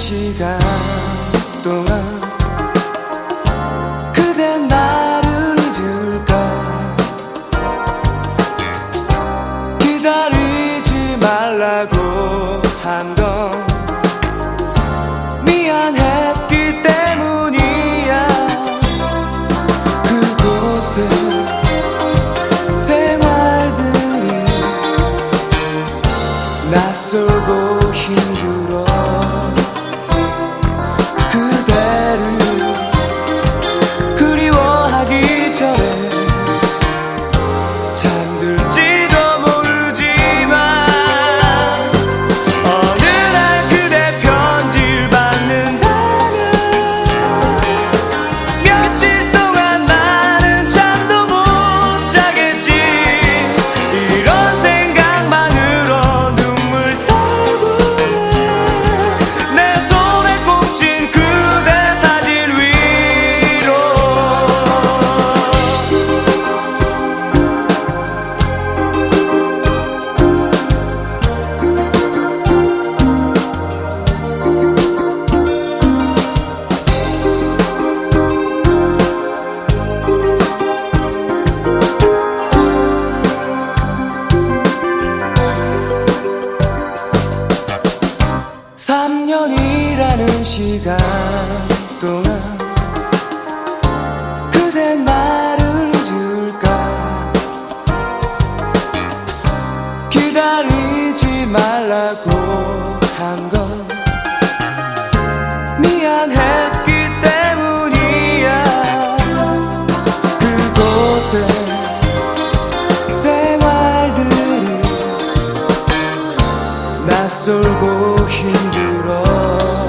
시간 동안 그대 나를 잊을까. 기다리지 말라고 한 건 미안했기 때문이야. 그곳에 생활들이 낯설고 힘들어. 그대를 그리워하기 전에 잠들지도 모르지만 어느 날 그대 편지를 받는다면 며칠 동안 나는 잠도 못 자겠지. 이런 생각만으로 눈물 떨구네. 내 손에 꽂힌 그대 사진 위로. 삼 년이라는 시간 동안 그대 나를 잊을까. 기다리지 말라고 한 건 미안했기 때문이야. 그곳에 생활들이 낯설고 힘들어.